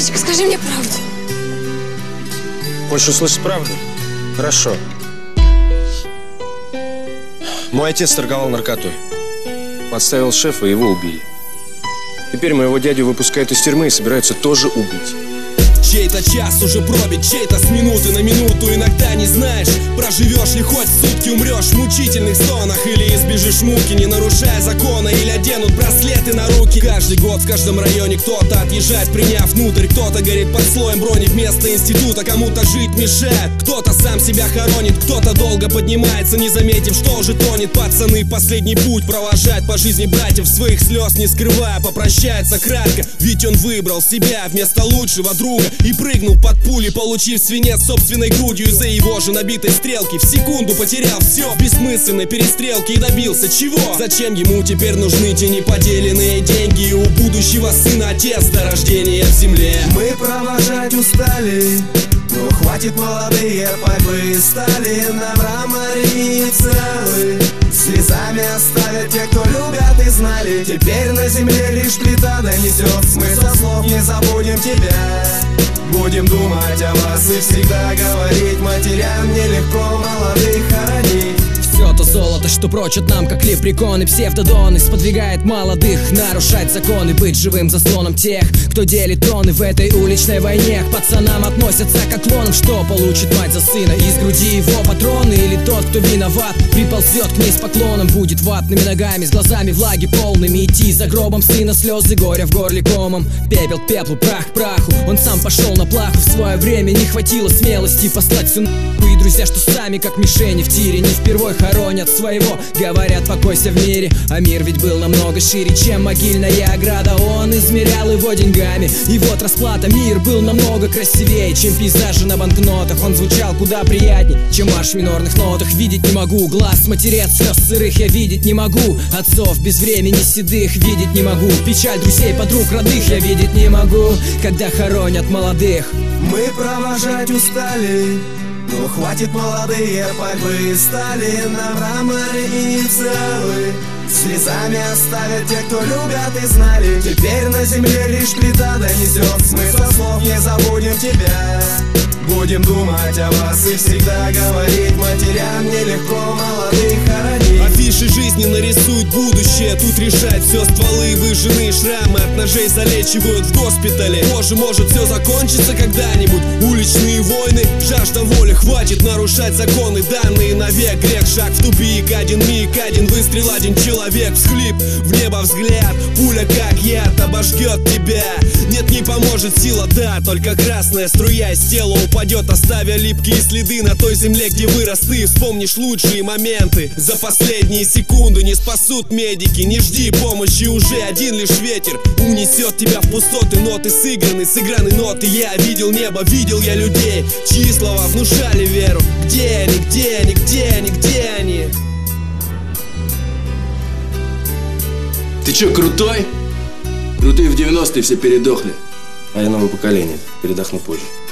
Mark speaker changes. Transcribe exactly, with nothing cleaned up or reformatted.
Speaker 1: Сашечка, скажи мне правду.
Speaker 2: Хочешь услышать правду? Хорошо. Мой отец торговал наркотой. Подставил шефа, и его убили. Теперь моего дядю выпускают из тюрьмы и собираются тоже убить.
Speaker 3: Чей-то час уже пробит, чей-то с минуты на минуту. Иногда не знаешь, проживешь ли хоть сутки, умрешь в мучительных стонах или избежишь муки, не нарушая закона, или оденут браслеты на руки. Каждый год в каждом районе кто-то отъезжает, приняв внутрь. Кто-то горит под слоем брони вместо института, кому-то жить мешает. Кто-то сам себя хоронит, кто-то долго поднимается, не заметив, что уже тонет. Пацаны, последний путь провожает по жизни братьев, своих слез не скрывая, попрощается кратко. Ведь он выбрал себя вместо лучшего друга и прыгнул под пули, получив свинец собственной грудью. Из-за его же набитой стрелки в секунду потерял все в бессмысленной перестрелке и добился чего? Зачем ему теперь нужны те неподеленные деньги? У будущего сына отец до рождения в земле.
Speaker 4: Мы провожать устали, но хватит, молодые пальмы стали на мраморе целы. Слезами оставят те, кто любят и знали. Теперь на земле лишь плита донесет смысл слов. Не забудем тебя, будем думать о вас и всегда говорить: матерям нелегко молодых хоронить.
Speaker 3: Все то золото, что прочат нам, как лепреконы, псевдодоны, сподвигает молодых нарушать законы, быть живым заслоном тех, кто делит троны в этой уличной войне. К пацанам относятся как клонам, что получит мать за сына. Из груди его патроны, или тот, кто виноват, приползет к ней с поклоном, будет ватными ногами, с глазами влаги полными, идти за гробом сына, слезы горя в горле комом. Пепел к пеплу, прах к праху, он сам пошел на плаху. В свое время не хватило смелости послать всю нахуй. И друзья, что сами как мишени в тире, не впервой хоронят своего, говорят: покойся в мире. А мир ведь был намного шире, чем могильная ограда. Он измерял его деньгами, и вот расплата. Мир был намного красивее, чем пейзажи на банкнотах. Он звучал куда приятней, чем марш в минорных нотах. Видеть не могу глаз матерей от слез сырых, я видеть не могу отцов без времени седых, видеть не могу печаль друзей, подруг, родных я видеть не могу, когда хоронят молодых.
Speaker 4: Мы провожать устали, но хватит, молодые пальмы стали на мраморе и целы. Слезами оставят те, кто любят и знали. Теперь на земле лишь плита донесет смысл слов. Не забудем тебя, будем думать о вас и всегда говорить: матерям нелегко молодых хоронить.
Speaker 3: Афиши жизни нарисуют будущее, тут решать все стволы, выжженные шрамы от ножей залечивают в госпитале. Позже может все закончится когда-нибудь. Уличные войны, жажда воли, хватит нарушать законы, данные навек. Грех, шаг в тупик, один миг, один выстрел, один человек. Всхлип, в небо взгляд, пуля как яд обожгет тебя. Нет, не поможет сила, да, только красная струя из тела упадет, оставя липкие следы на той земле, где вырос ты. Вспомнишь лучшие моменты, за последние секунды не спасут медики. Не жди помощи, уже один лишь ветер унесет тебя в пустоты. Ноты сыграны, сыграны ноты. Я видел небо, видел я людей, чьи слова внушали веру. Где они, где они, где они, где они?
Speaker 5: Ты чё, крутой? Крутые в девяностые все передохли.
Speaker 2: А я новое поколение, передохну позже.